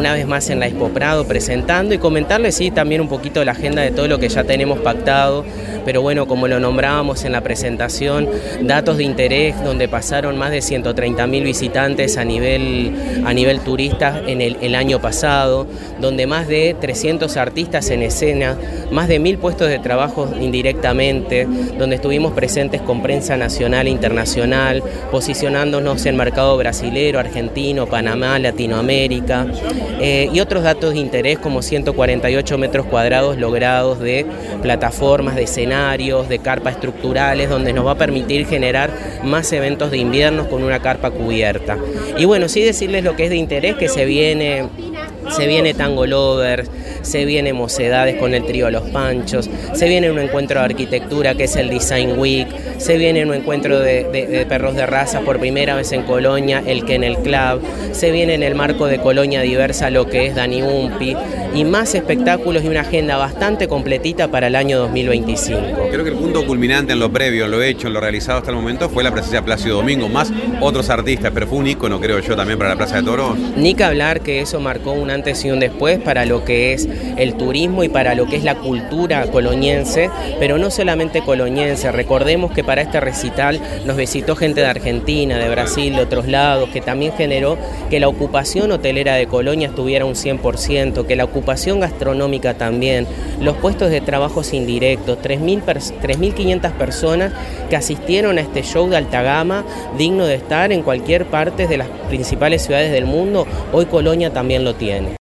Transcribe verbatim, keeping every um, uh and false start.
una vez más en la Expo Prado presentando y comentarles sí también un poquito de la agenda de todo lo que ya tenemos pactado, pero bueno, como lo nombrábamos en la presentación, datos de interés donde pasaron más de ciento treinta mil visitantes a nivel, a nivel turista en el, el año pasado, donde más de trescientos artistas en escena, más de mil puestos de trabajo indirectamente, donde estuvimos presentes con prensa nacional e internacional, posicionándonos en mercado brasilero, argentino, Panamá, Latinoamérica, eh, y otros datos de interés como ciento cuarenta y ocho metros cuadrados logrados de plataformas, de escenarios, de carpas estructurales, donde nos va a permitir generar más eventos de invierno con una carpa cubierta. Y bueno, sí decirles lo que es de interés, que se viene... Se viene Tango Lovers, se viene Mocedades con el trío Los Panchos, se viene un encuentro de arquitectura que es el Design Week, se viene un encuentro de, de, de perros de raza por primera vez en Colonia, el Kennel Club, se viene en el marco de Colonia Diversa lo que es Dani Umpi y más espectáculos y una agenda bastante completita para el año dos mil veinticinco. Creo que el punto culminante en lo previo, en lo hecho, en lo realizado hasta el momento fue la presencia de Plácido Domingo, más otros artistas, pero fue un ícono, creo yo, también para la Plaza de Toros. Ni que hablar que eso marcó una antes y un después para lo que es el turismo y para lo que es la cultura coloniense, pero no solamente coloniense. Recordemos que para este recital nos visitó gente de Argentina, de Brasil, de otros lados, que también generó que la ocupación hotelera de Colonia estuviera un cien por ciento, que la ocupación gastronómica también, los puestos de trabajos indirectos, tres mil quinientas personas que asistieron a este show de alta gama, digno de estar en cualquier parte de las principales ciudades del mundo. Hoy Colonia también lo tiene.